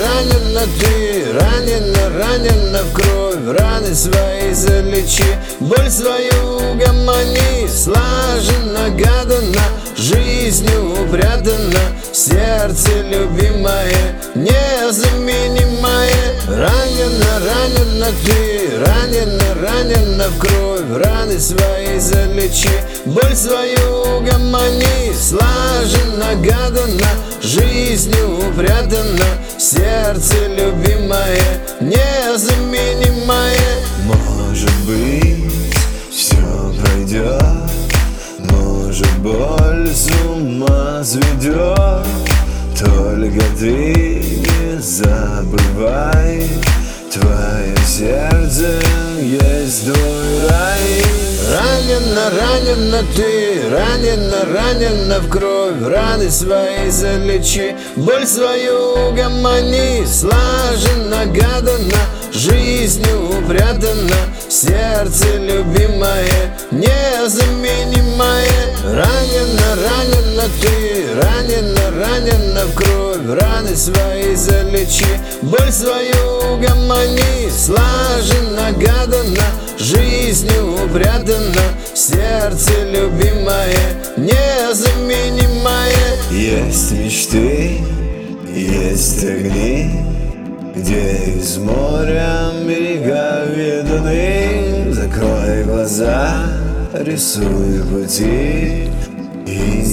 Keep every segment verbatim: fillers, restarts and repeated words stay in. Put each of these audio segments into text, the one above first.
ранена ты, ранена, ранена в кровь. Раны свои залечи, боль свою угомони. Слаженно, гадана, жизнью упрятана, сердце любимое, незаменимое. Ранена, ранена ты, ранена, ранена в кровь. Раны свои залечи, боль свою угомони. Слаженно, гадана, жизнью упрятана, сердце любимое, незаменимое. Может быть, все пройдет, может, боль с ума сведет. Только ты не забывай, твое сердце есть твой рай. Ранена, ранена ты, ранена, ранена в кровь. Раны свои залечи, боль свою угомони. Слаженно, гадана, жизнью упрятана, сердце любимое, незаменимое. Ранена, ранена ты, ранена, ранена в кровь. Раны свои залечи, боль свою угомони. Слаженно, гадана, жизнью упрятана, сердце любимое, незаменимое. Есть мечты, есть огни, где из моря берега видны. Закрой глаза, рисуй пути и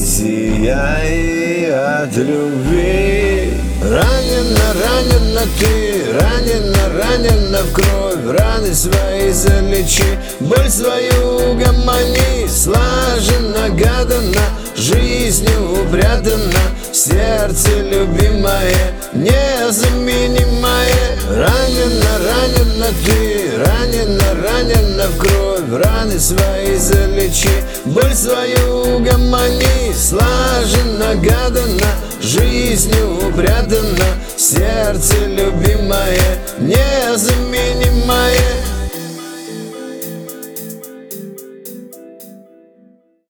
сияй от любви. Ранена, ранена ты, ранена, ранена в кровь. Раны свои залечи, боль свою угомони. Слаженно, гадана, жизнью упрятана, сердце любимое, незаменимое. Ранена, ранена ты, ранена, ранена в кровь. Раны свои залечи, боль свою угомони. Слаженно, гадана, жизнью упрятана, сердце любимое, незаменимое.